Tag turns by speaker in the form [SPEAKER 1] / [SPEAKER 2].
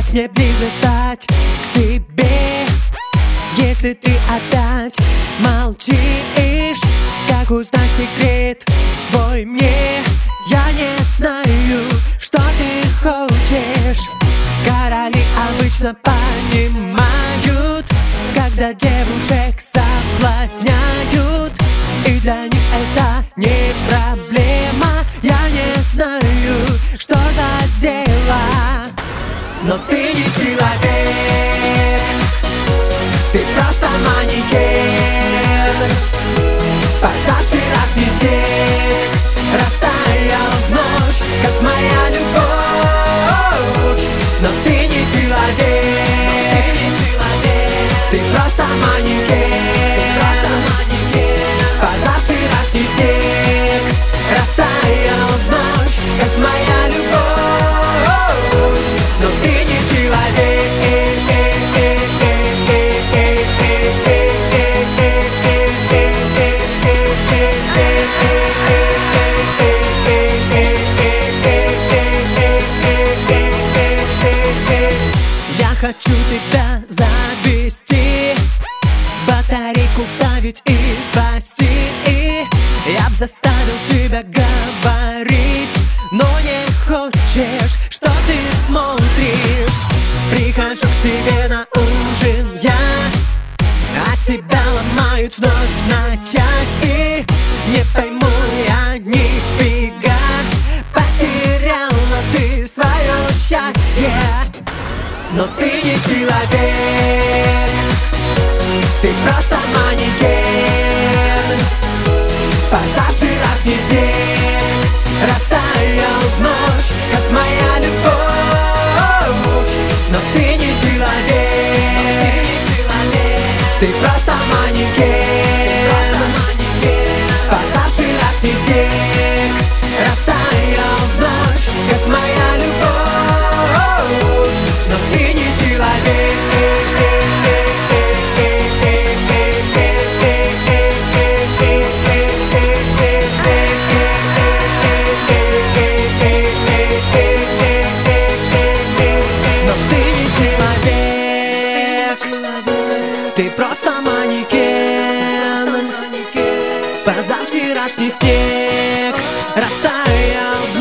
[SPEAKER 1] Как мне ближе стать к тебе, если ты опять молчишь? Как узнать секрет твой мне? Я не знаю, что ты хочешь. Короли обычно понимают, когда девушек соблазняют, и для них это не проблема. Я не знаю, что за дело, но ты не человек, ты просто манекен. Позавчерашний снег растаял вновь, как моя любовь. Но ты не человек, ты просто манекен. Позавчерашний снег растаял вновь, как моя любовь. Но ты не человек. Я хочу тебя завести, батарейку вставить и спасти. Я б заставил тебя говорить, но не хочешь, что ты смотришь. Прихожу к тебе на ужин я, а тебя ломают вновь на части. Не пойму я нифига, потеряла ты свое счастье. Но ты не человек, ты просто манекен. Позавчерашний снег растаял вновь, как моя любовь. Но ты не человек, ты просто манекен. Позавчерашний снег растаял вновь, как моя любовь. Но ты не человек. Ты просто манекен. Позавчерашний снег растаял